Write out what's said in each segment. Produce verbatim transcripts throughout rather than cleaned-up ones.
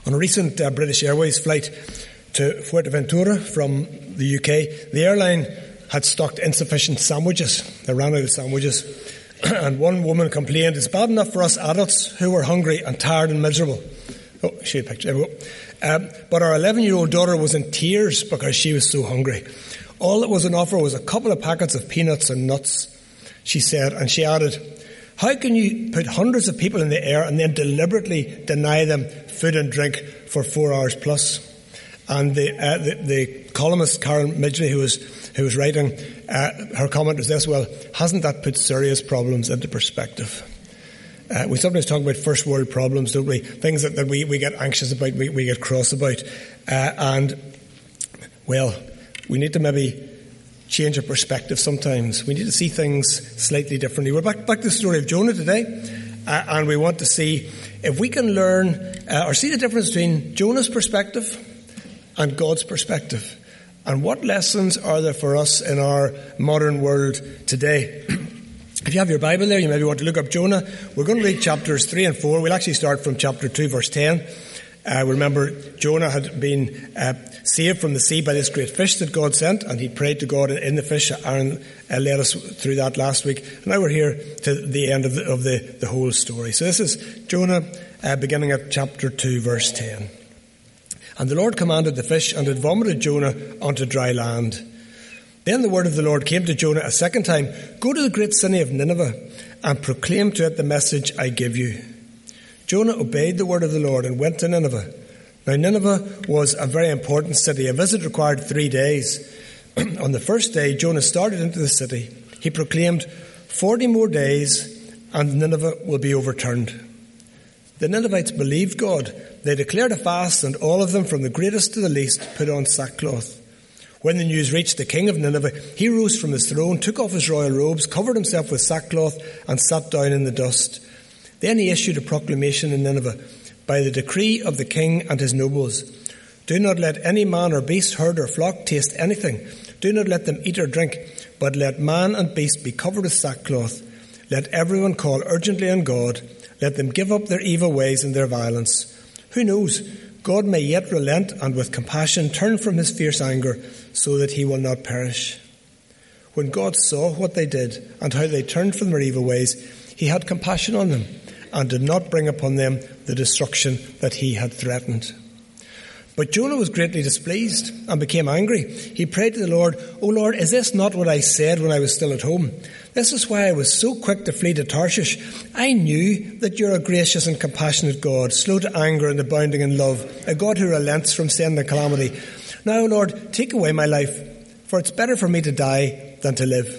On a recent uh, British Airways flight to Fuerteventura from the U K, the airline had stocked insufficient sandwiches. They ran out of sandwiches. And one woman complained, "It's bad enough for us adults who were hungry and tired and miserable." Oh, show you a picture. There we go. Um, but our eleven-year-old daughter was in tears because she was so hungry. All that was on offer was a couple of packets of peanuts and nuts, she said, and she added, "How can you put hundreds of people in the air and then deliberately deny them food and drink for four hours plus?" And the, uh, the, the columnist Karen Midgley, who was who was writing, uh, her comment was this: "Well, hasn't that put serious problems into perspective?" Uh, we sometimes talk about first world problems, don't we? Things that, that we, we get anxious about, we, we get cross about. Uh, and, well, we need to maybe change our perspective sometimes. We need to see things slightly differently. We're back, back to the story of Jonah today. Uh, and we want to see if we can learn uh, or see the difference between Jonah's perspective and God's perspective. And what lessons are there for us in our modern world today? If you have your Bible there, you maybe want to look up Jonah. We're going to read chapters three and four. We'll actually start from chapter two, verse ten. Uh, remember, Jonah had been uh, saved from the sea by this great fish that God sent, and he prayed to God in the fish. Aaron uh, led us through that last week. And now we're here to the end of the, of the, the whole story. So this is Jonah, uh, beginning at chapter two, verse ten. "And the Lord commanded the fish, and it vomited Jonah onto dry land. Then the word of the Lord came to Jonah a second time, 'Go to the great city of Nineveh and proclaim to it the message I give you.' Jonah obeyed the word of the Lord and went to Nineveh. Now Nineveh was a very important city. A visit required three days. On the first day, Jonah started into the city. He proclaimed, 'Forty more days and Nineveh will be overturned.' The Ninevites believed God. They declared a fast, and all of them, from the greatest to the least, put on sackcloth. When the news reached the king of Nineveh, he rose from his throne, took off his royal robes, covered himself with sackcloth, and sat down in the dust. Then he issued a proclamation in Nineveh, by the decree of the king and his nobles. 'Do not let any man or beast, herd or flock taste anything. Do not let them eat or drink, but let man and beast be covered with sackcloth. Let everyone call urgently on God. Let them give up their evil ways and their violence. Who knows? God may yet relent and with compassion turn from his fierce anger so that he will not perish.' When God saw what they did and how they turned from their evil ways, he had compassion on them and did not bring upon them the destruction that he had threatened. But Jonah was greatly displeased and became angry. He prayed to the Lord, 'O Lord, is this not what I said when I was still at home? This is why I was so quick to flee to Tarshish. I knew that you're a gracious and compassionate God, slow to anger and abounding in love, a God who relents from sending calamity. Now, O Lord, take away my life, for it's better for me to die than to live.'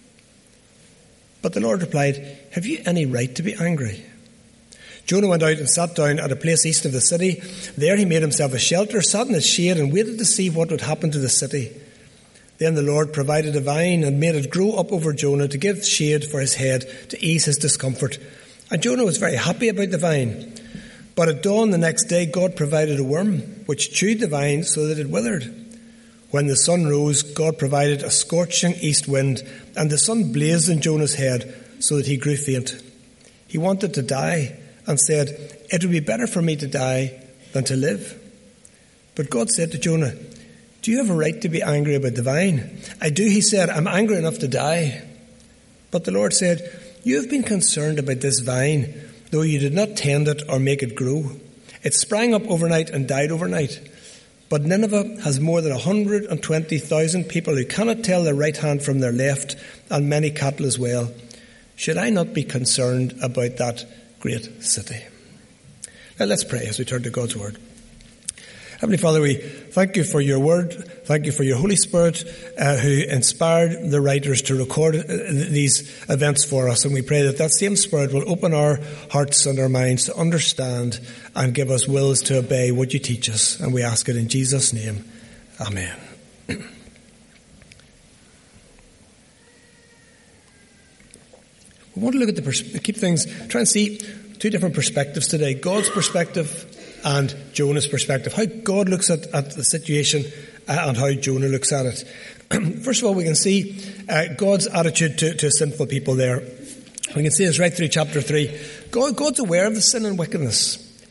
But the Lord replied, 'Have you any right to be angry?' Jonah went out and sat down at a place east of the city. There he made himself a shelter, sat in its shade, and waited to see what would happen to the city. Then the Lord provided a vine and made it grow up over Jonah to give shade for his head, to ease his discomfort. And Jonah was very happy about the vine. But at dawn the next day God provided a worm, which chewed the vine so that it withered. When the sun rose, God provided a scorching east wind, and the sun blazed in Jonah's head so that he grew faint. He wanted to die, and said, 'It would be better for me to die than to live.' But God said to Jonah, 'Do you have a right to be angry about the vine?' 'I do,' he said. 'I'm angry enough to die.' But the Lord said, 'You have been concerned about this vine, though you did not tend it or make it grow. It sprang up overnight and died overnight. But Nineveh has more than one hundred twenty thousand people who cannot tell their right hand from their left, and many cattle as well. Should I not be concerned about that great city?'" Now let's pray as we turn to God's word. Heavenly Father, we thank you for your word. Thank you for your Holy Spirit uh, who inspired the writers to record uh, these events for us. And we pray that that same Spirit will open our hearts and our minds to understand and give us wills to obey what you teach us. And we ask it in Jesus' name. Amen. We want to look at the pers- keep things, try and see two different perspectives today. God's perspective and Jonah's perspective. How God looks at, at the situation uh, and how Jonah looks at it. First of all, we can see uh, God's attitude to, to sinful people there. We can see this right through chapter three. God, God's aware of the sin and wickedness.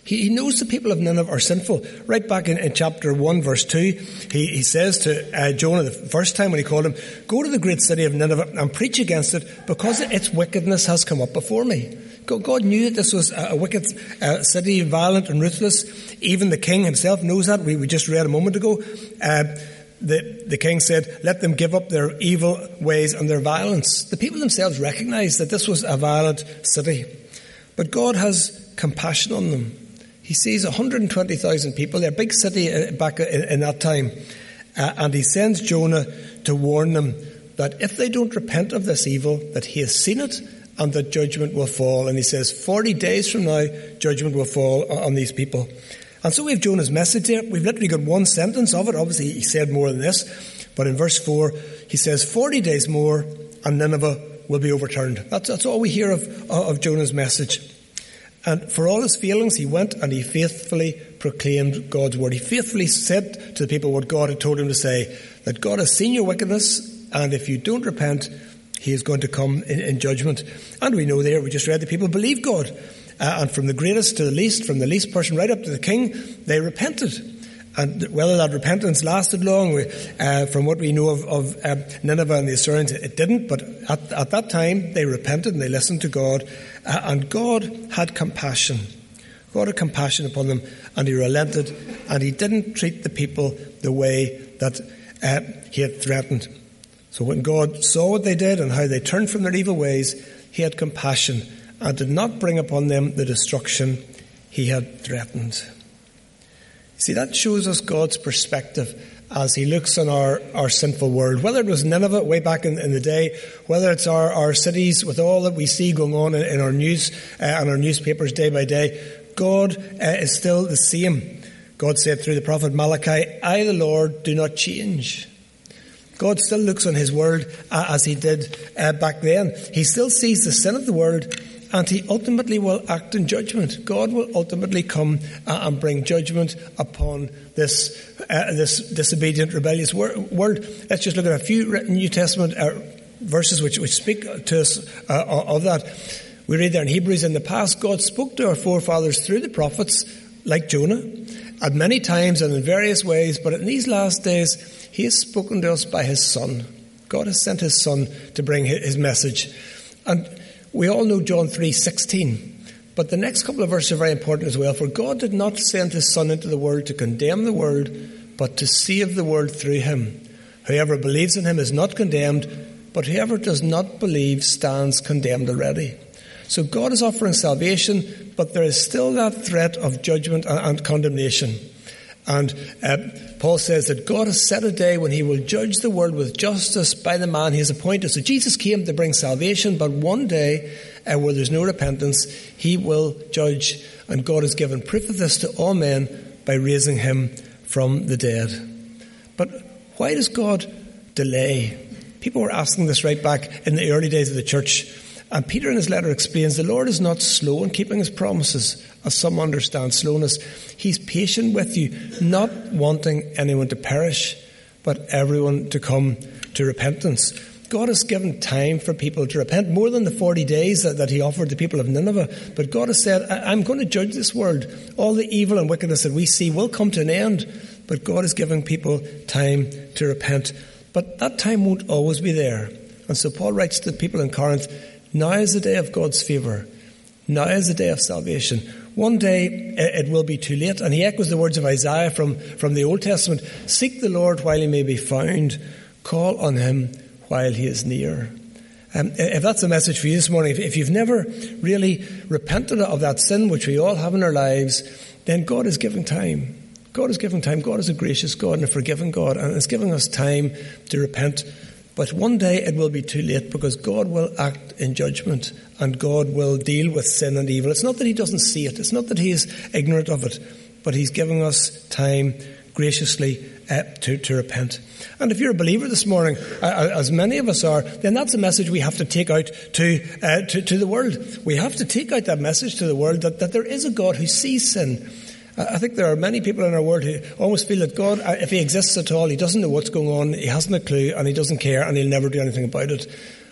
He, he knows the people of Nineveh are sinful. Right back in, in chapter one, verse two, he, he says to uh, Jonah the first time when he called him, "Go to the great city of Nineveh and preach against it, because its wickedness has come up before me." God knew that this was a wicked uh, city, violent and ruthless. Even the king himself knows that. We, we just read a moment ago. Uh, the, the king said, "Let them give up their evil ways and their violence." The people themselves recognized that this was a violent city. But God has compassion on them. He sees one hundred twenty thousand people. They're a big city back in, in that time. Uh, and he sends Jonah to warn them that if they don't repent of this evil, that he has seen it and that judgment will fall. And he says, forty days from now, judgment will fall on these people. And so we have Jonah's message here. We've literally got one sentence of it. Obviously, he said more than this. But in verse four, he says, forty days more and Nineveh will be overturned. That's, that's all we hear of, of Jonah's message. And for all his failings, he went and he faithfully proclaimed God's word. He faithfully said to the people what God had told him to say, that God has seen your wickedness, and if you don't repent, he is going to come in, in judgment. And we know there, we just read, the people believed God. Uh, and from the greatest to the least, from the least person right up to the king, they repented. And whether that repentance lasted long, we, uh, from what we know of, of uh, Nineveh and the Assyrians, it didn't. But at, at that time, they repented and they listened to God. Uh, and God had compassion. God had compassion upon them, and he relented. And he didn't treat the people the way that uh, he had threatened. So when God saw what they did and how they turned from their evil ways, he had compassion and did not bring upon them the destruction he had threatened. See, that shows us God's perspective as he looks on our, our sinful world. Whether it was Nineveh way back in, in the day, whether it's our, our cities with all that we see going on in, in our news uh, and our newspapers day by day, God uh, is still the same. God said through the prophet Malachi, "I, the Lord, do not change." God still looks on his world uh, as he did uh, back then. He still sees the sin of the world, and he ultimately will act in judgment. God will ultimately come uh, and bring judgment upon this uh, this disobedient, rebellious wor- world. Let's just look at a few New Testament uh, verses which, which speak to us uh, of that. We read there in Hebrews, "In the past God spoke to our forefathers through the prophets, like Jonah, at many times and in various ways, but in these last days he has spoken to us by his Son." God has sent his Son to bring his message. And we all know John three sixteen, but the next couple of verses are very important as well. "For God did not send his Son into the world to condemn the world, but to save the world through him. Whoever believes in him is not condemned, but whoever does not believe stands condemned already." So God is offering salvation, but there is still that threat of judgment and condemnation. And uh, Paul says that God has set a day when he will judge the world with justice by the man he has appointed. So Jesus came to bring salvation, but one day uh, where there's no repentance, he will judge. And God has given proof of this to all men by raising him from the dead. But why does God delay? People were asking this right back in the early days of the church. And Peter in his letter explains, the Lord is not slow in keeping his promises, as some understand slowness. He's patient with you, not wanting anyone to perish, but everyone to come to repentance. God has given time for people to repent, more than the forty days that, that he offered the people of Nineveh. But God has said, I'm going to judge this world. All the evil and wickedness that we see will come to an end. But God is giving people time to repent. But that time won't always be there. And so Paul writes to the people in Corinth, now is the day of God's favour. Now is the day of salvation. One day it will be too late. And he echoes the words of Isaiah from, from the Old Testament. Seek the Lord while he may be found. Call on him while he is near. Um, if that's a message for you this morning, if, if you've never really repented of that sin which we all have in our lives, then God is giving time. God is giving time. God is a gracious God and a forgiving God, and is giving us time to repent. But one day it will be too late, because God will act in judgment and God will deal with sin and evil. It's not that he doesn't see it. It's not that he is ignorant of it, but he's giving us time graciously uh, to, to repent. And if you're a believer this morning, uh, as many of us are, then that's a message we have to take out to, uh, to, to the world. We have to take out that message to the world that, that there is a God who sees sin. I think there are many people in our world who almost feel that God, if he exists at all, he doesn't know what's going on, he hasn't a clue, and he doesn't care, and he'll never do anything about it.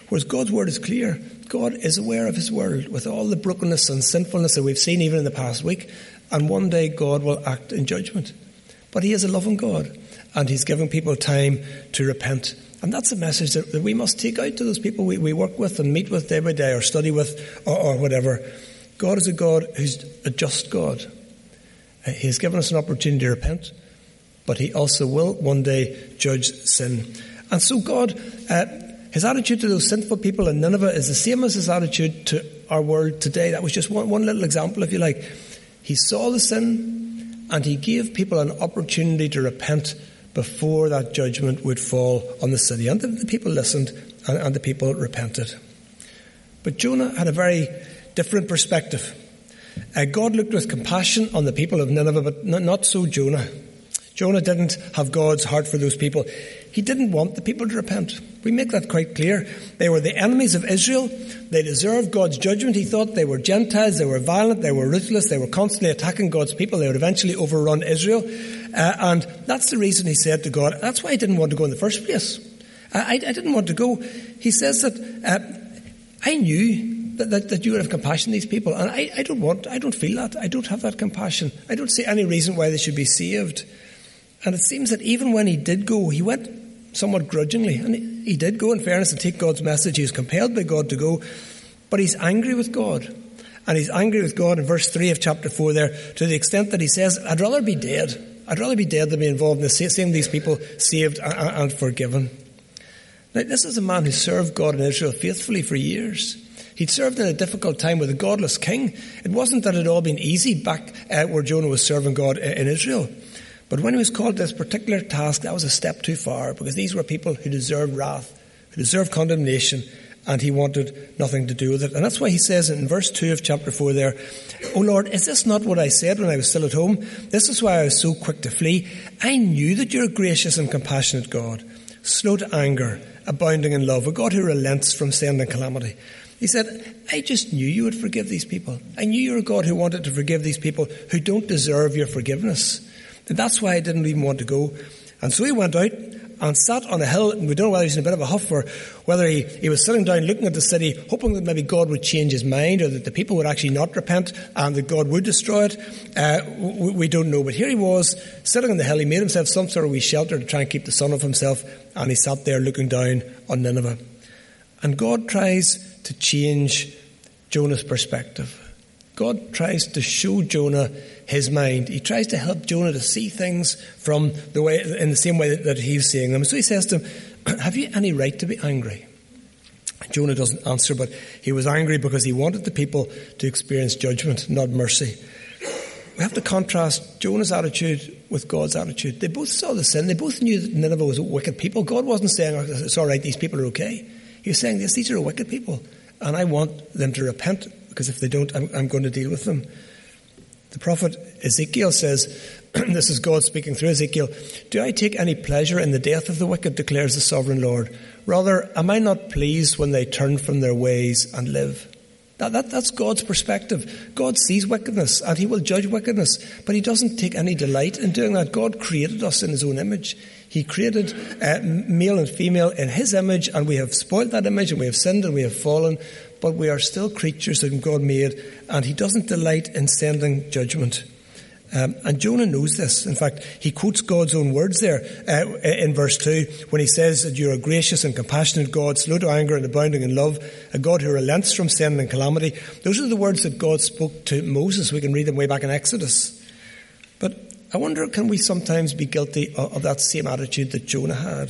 Whereas God's word is clear. God is aware of his world with all the brokenness and sinfulness that we've seen even in the past week. And one day God will act in judgment. But he is a loving God. And he's giving people time to repent. And that's a message that, that we must take out to those people we, we work with and meet with day by day or study with or, or whatever. God is a God who's a just God. Uh, he has given us an opportunity to repent. But he also will one day judge sin. And so God, uh, his attitude to those sinful people in Nineveh is the same as his attitude to our world today. That was just one, one little example, if you like. He saw the sin and he gave people an opportunity to repent before that judgment would fall on the city. And the, the people listened and, and the people repented. But Jonah had a very different perspective. Uh, God looked with compassion on the people of Nineveh, but not, not so Jonah. Jonah didn't have God's heart for those people. He didn't want the people to repent. We make that quite clear. They were the enemies of Israel. They deserved God's judgment. He thought they were Gentiles, they were violent, they were ruthless, they were constantly attacking God's people. They would eventually overrun Israel. Uh, and that's the reason he said to God, that's why I didn't want to go in the first place. I, I didn't want to go. He says that uh, I knew that, that, that you would have compassion on these people. And I, I don't want, I don't feel that. I don't have that compassion. I don't see any reason why they should be saved. And it seems that even when he did go, he went somewhat grudgingly. And he, he did go, in fairness, and take God's message. He was compelled by God to go. But he's angry with God. And he's angry with God in verse three of chapter four there, to the extent that he says, I'd rather be dead. I'd rather be dead than be involved in the same these people saved and, and forgiven. Now, this is a man who served God in Israel faithfully for years. He'd served in a difficult time with a godless king. It wasn't that it had all been easy back uh, where Jonah was serving God in Israel. But when he was called to this particular task, that was a step too far, because these were people who deserved wrath, who deserved condemnation, and he wanted nothing to do with it. And that's why he says in verse two of chapter four there, O Lord, is this not what I said when I was still at home? This is why I was so quick to flee. I knew that you're a gracious and compassionate God, slow to anger, abounding in love, a God who relents from sending calamity. He said, I just knew you would forgive these people. I knew you're a God who wanted to forgive these people who don't deserve your forgiveness. And that's why I didn't even want to go. And so he went out and sat on a hill, and we don't know whether he's in a bit of a huff or whether he, he was sitting down looking at the city, hoping that maybe God would change his mind or that the people would actually not repent and that God would destroy it. Uh, we, we don't know. But here he was, sitting on the hill. He made himself some sort of wee shelter to try and keep the sun off himself, and he sat there looking down on Nineveh. And God tries to change Jonah's perspective. God tries to show Jonah his mind. He tries to help Jonah to see things from the way, in the same way that, that he's seeing them. So he says to him, have you any right to be angry? Jonah doesn't answer, but he was angry because he wanted the people to experience judgment, not mercy. We have to contrast Jonah's attitude with God's attitude. They both saw the sin. They both knew that Nineveh was wicked people. God wasn't saying, oh, it's all right, these people are okay. He was saying, yes, these are wicked people, and I want them to repent, because if they don't, I'm, I'm going to deal with them. The prophet Ezekiel says, this is God speaking through Ezekiel, do I take any pleasure in the death of the wicked, declares the sovereign Lord. Rather, am I not pleased when they turn from their ways and live? That, that, that's God's perspective. God sees wickedness and he will judge wickedness, but he doesn't take any delight in doing that. God created us in his own image. He created uh, male and female in his image, and we have spoiled that image, and we have sinned and we have fallen, but we are still creatures that God made, and he doesn't delight in sending judgment. Um, and Jonah knows this. In fact, he quotes God's own words there uh, in verse two when he says that you're a gracious and compassionate God, slow to anger and abounding in love, a God who relents from sin and calamity. Those are the words that God spoke to Moses. We can read them way back in Exodus. But I wonder, can we sometimes be guilty of, of that same attitude that Jonah had?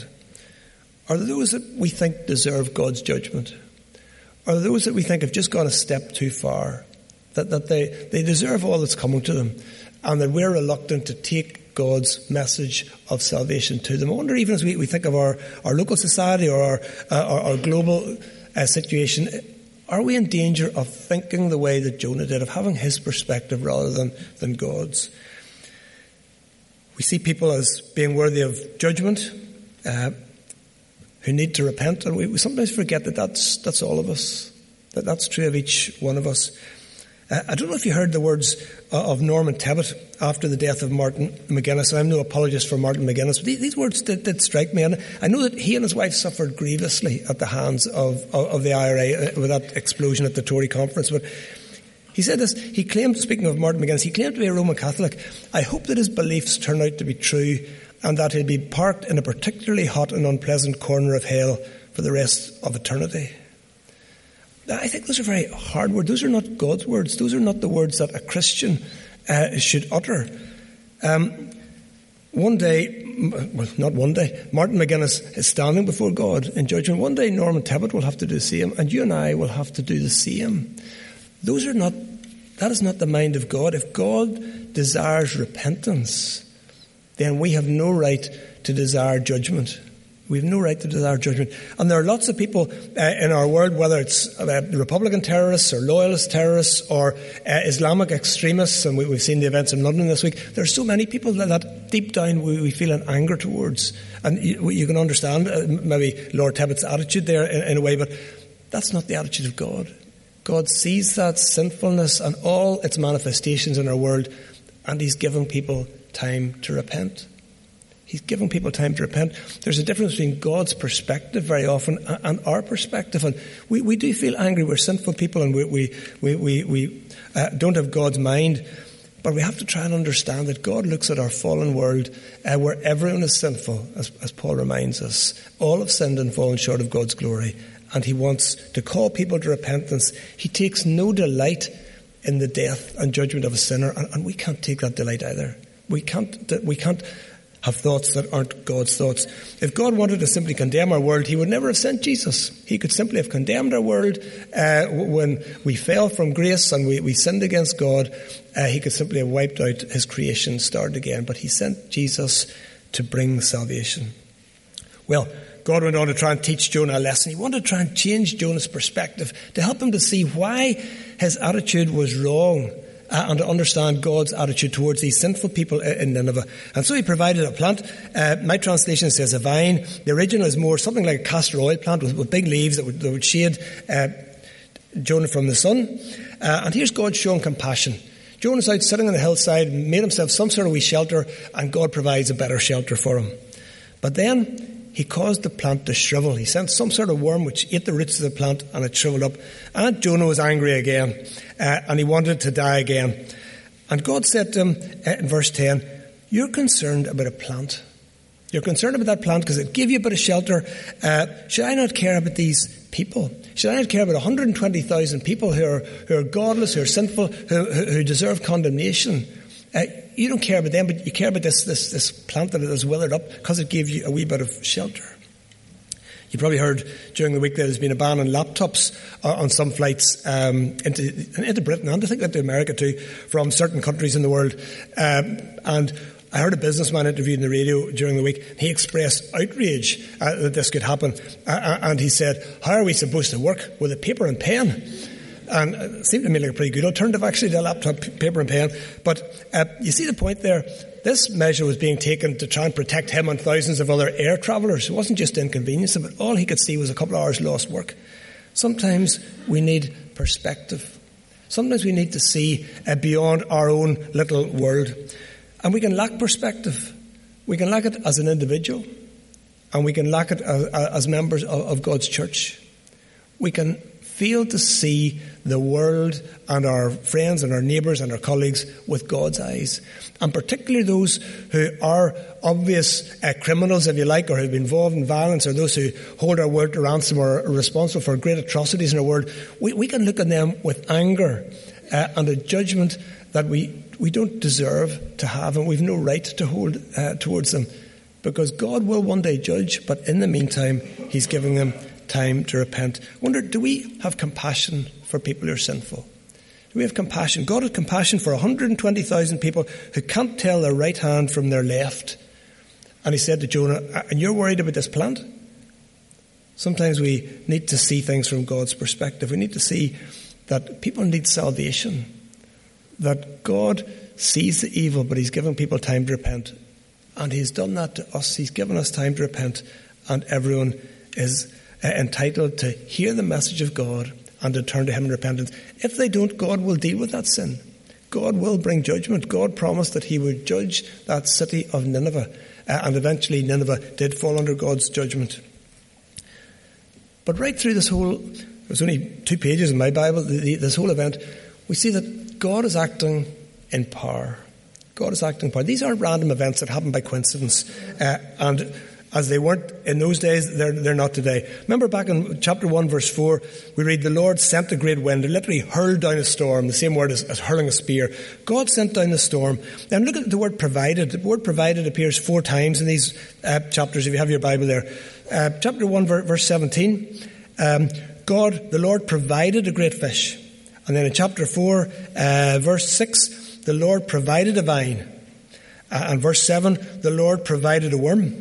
Are there those that we think deserve God's judgment? Are there those that we think have just gone a step too far? That, that they, they deserve all that's coming to them, and that we're reluctant to take God's message of salvation to them. I wonder, even as we, we think of our, our local society or our, uh, our, our global uh, situation, are we in danger of thinking the way that Jonah did, of having his perspective rather than, than God's? We see people as being worthy of judgment, uh, who need to repent, and we, we sometimes forget that that's, that's all of us, that that's true of each one of us. Uh, I don't know if you heard the words uh, of Norman Tebbit after the death of Martin McGuinness. I'm no apologist for Martin McGuinness, but these, these words did, did strike me. And I know that he and his wife suffered grievously at the hands of, of, of the I R A uh, with that explosion at the Tory conference. But he said this, he claimed, speaking of Martin McGuinness, he claimed to be a Roman Catholic. I hope that his beliefs turn out to be true and that he'll be parked in a particularly hot and unpleasant corner of hell for the rest of eternity. I think those are very hard words. Those are not God's words. Those are not the words that a Christian uh, should utter. Um, one day, well, not one day, Martin McGuinness is standing before God in judgment. One day Norman Tebbit will have to do the same, and you and I will have to do the same. Those are not, that is not the mind of God. If God desires repentance, then we have no right to desire judgment. We have no right to desire judgment. And there are lots of people uh, in our world, whether it's uh, Republican terrorists or loyalist terrorists or uh, Islamic extremists, and we, we've seen the events in London this week. There are so many people that, that deep down we, we feel an anger towards. And you, you can understand uh, maybe Lord Tebbit's attitude there in, in a way, but that's not the attitude of God. God sees that sinfulness and all its manifestations in our world, and He's given people time to repent. He's giving people time to repent. There's a difference between God's perspective very often and our perspective. And we, we do feel angry. We're sinful people and we we we, we, we uh, don't have God's mind. But we have to try and understand that God looks at our fallen world uh, where everyone is sinful, as, as Paul reminds us. All have sinned and fallen short of God's glory. And He wants to call people to repentance. He takes no delight in the death and judgment of a sinner. And, and we can't take that delight either. We can't, we can't have thoughts that aren't God's thoughts. If God wanted to simply condemn our world, He would never have sent Jesus. He could simply have condemned our world uh, when we fell from grace and we, we sinned against God. Uh, he could simply have wiped out His creation, started again. But He sent Jesus to bring salvation. Well, God went on to try and teach Jonah a lesson. He wanted to try and change Jonah's perspective, to help him to see why his attitude was wrong. Uh, and to understand God's attitude towards these sinful people in Nineveh. And so He provided a plant. Uh, my translation says a vine. The original is more something like a castor oil plant with, with big leaves that would, that would shade uh, Jonah from the sun. Uh, and here's God showing compassion. Jonah's out sitting on the hillside, made himself some sort of wee shelter, and God provides a better shelter for him. But then He caused the plant to shrivel. He sent some sort of worm which ate the roots of the plant and it shriveled up. And Jonah was angry again. Uh, and he wanted to die again. And God said to him uh, in verse ten, you're concerned about a plant. You're concerned about that plant because it gave you a bit of shelter. Uh, should I not care about these people? Should I not care about one hundred twenty thousand people who are, who are godless, who are sinful, who, who, who deserve condemnation? Uh, you don't care about them, but you care about this, this, this plant that is withered up because it gave you a wee bit of shelter. You probably heard during the week that there's been a ban on laptops uh, on some flights um, into, into Britain and I think into America too, from certain countries in the world. Um, and I heard a businessman interviewed in the radio during the week. He expressed outrage uh, that this could happen. Uh, and he said, how are we supposed to work with a paper and pen? And it seemed to me like a pretty good alternative, actually, to a laptop, paper and pen. But uh, you see the point there? This measure was being taken to try and protect him and thousands of other air travellers. It wasn't just to inconvenience them, but all he could see was a couple of hours lost work. Sometimes we need perspective. Sometimes we need to see uh, beyond our own little world. And we can lack perspective. We can lack it as an individual. And we can lack it as, as members of, of God's church. We can fail to see the world and our friends and our neighbours and our colleagues with God's eyes. And particularly those who are obvious uh, criminals, if you like, or who have been involved in violence, or those who hold our world to ransom or are responsible for great atrocities in our world. We, we can look at them with anger uh, and a judgment that we, we don't deserve to have, and we've no right to hold uh, towards them. Because God will one day judge, but in the meantime, He's giving them time to repent. I wonder, do we have compassion for people who are sinful? Do we have compassion? God had compassion for one hundred twenty thousand people who can't tell their right hand from their left. And He said to Jonah, and you're worried about this plant? Sometimes we need to see things from God's perspective. We need to see that people need salvation. That God sees the evil, but He's given people time to repent. And He's done that to us. He's given us time to repent. And everyone is entitled to hear the message of God and to turn to him in repentance. If they don't, God will deal with that sin. God will bring judgment. God promised that he would judge that city of Nineveh. Uh, and eventually Nineveh did fall under God's judgment. But right through this whole, there's only two pages in my Bible, the, the, this whole event, we see that God is acting in power. God is acting in power. These aren't random events that happen by coincidence. Uh, and as they weren't in those days, they're, they're not today. Remember back in chapter one, verse four, we read, the Lord sent a great wind. It literally hurled down a storm, the same word as, as hurling a spear. God sent down the storm. And look at the word provided. The word provided appears four times in these uh, chapters, if you have your Bible there. Uh, chapter one, verse seventeen, um, God, the Lord provided a great fish. And then in chapter four, uh, verse six, the Lord provided a vine. Uh, and verse seven, the Lord provided a worm.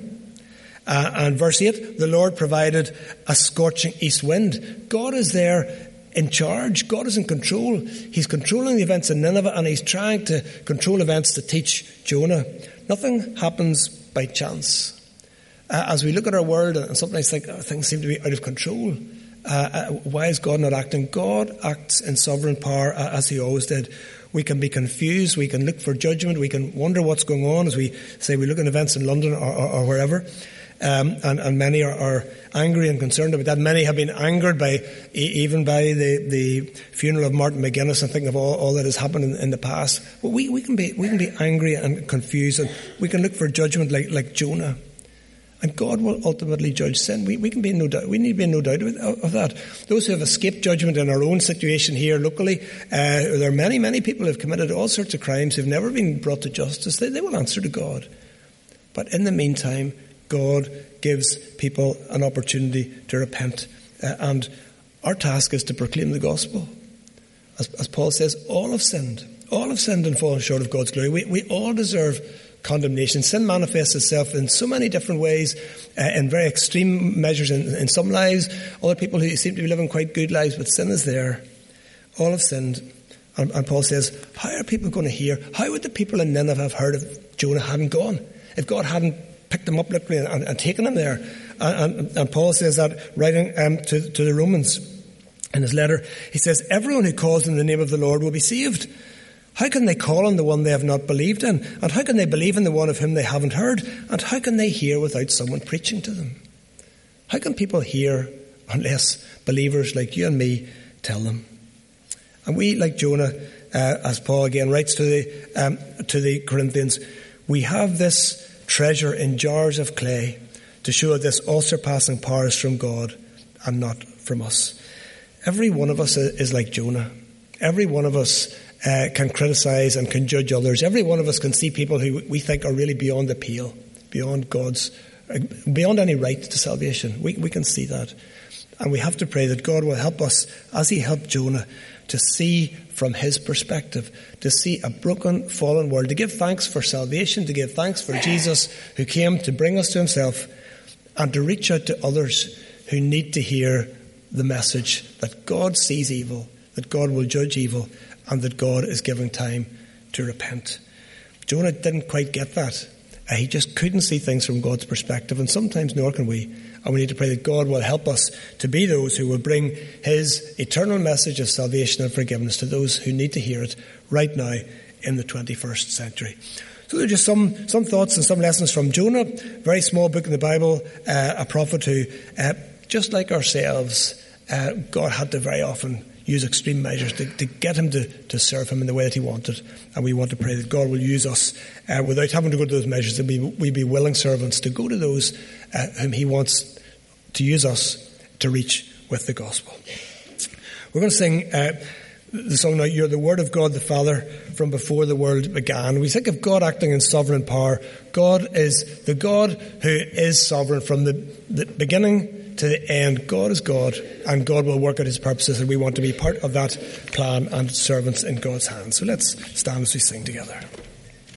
Uh, and verse eight, the Lord provided a scorching east wind. God is there in charge. God is in control. He's controlling the events in Nineveh, and he's trying to control events to teach Jonah. Nothing happens by chance. Uh, as we look at our world and sometimes think, oh, things seem to be out of control. Uh, uh, why is God not acting? God acts in sovereign power uh, as he always did. We can be confused. We can look for judgment. We can wonder what's going on as we say we look at events in London or, or, or wherever. Um, and, and many are, are angry and concerned about that. Many have been angered by, even by the, the funeral of Martin McGuinness, and thinking of all, all that has happened in, in the past. But we, we can be we can be angry and confused, and we can look for judgment like, like Jonah. And God will ultimately judge sin. We, we can be in no doubt. We need to be in no doubt of, of that. Those who have escaped judgment in our own situation here locally, uh, there are many, many people who have committed all sorts of crimes who've never been brought to justice. They, they will answer to God. But in the meantime, God gives people an opportunity to repent. Uh, and our task is to proclaim the gospel. As, as Paul says, all have sinned. All have sinned and fallen short of God's glory. We, we all deserve condemnation. Sin manifests itself in so many different ways, uh, in very extreme measures in, in some lives. Other people who seem to be living quite good lives, but sin is there. All have sinned. And, and Paul says, how are people going to hear? How would the people in Nineveh have heard if Jonah hadn't gone? If God hadn't picked them up literally and, and taken them there? And, and, and Paul says that, writing um, to, to the Romans in his letter, he says, everyone who calls in the name of the Lord will be saved. How can they call on the one they have not believed in? And how can they believe in the one of whom they haven't heard? And how can they hear without someone preaching to them? How can people hear unless believers like you and me tell them? And we, like Jonah, uh, as Paul again writes to the, um, to the Corinthians, we have this treasure in jars of clay to show that this all-surpassing power is from God and not from us. Every one of us is like Jonah. Every one of us Uh, can criticize and can judge others. Every one of us can see people who we think are really beyond the pale, beyond God's, uh, beyond any right to salvation. We, we can see that. And we have to pray that God will help us, as he helped Jonah, to see from his perspective, to see a broken, fallen world, to give thanks for salvation, to give thanks for Jesus who came to bring us to himself, and to reach out to others who need to hear the message that God sees evil, that God will judge evil, and that God is giving time to repent. Jonah didn't quite get that. Uh, he just couldn't see things from God's perspective, and sometimes nor can we. And we need to pray that God will help us to be those who will bring his eternal message of salvation and forgiveness to those who need to hear it right now in the twenty-first century. So there are just some, some thoughts and some lessons from Jonah, very small book in the Bible, uh, a prophet who, uh, just like ourselves, uh, God had to very often use extreme measures to, to get him to, to serve him in the way that he wanted. And we want to pray that God will use us uh, without having to go to those measures, that we, we be willing servants to go to those uh, whom he wants to use us to reach with the gospel. We're going to sing uh, the song now, You're the Word of God the Father from before the world began. We think of God acting in sovereign power. God is the God who is sovereign from the, the beginning to the end. God is God, and God will work out his purposes, and we want to be part of that plan and servants in God's hands. So let's stand as we sing together.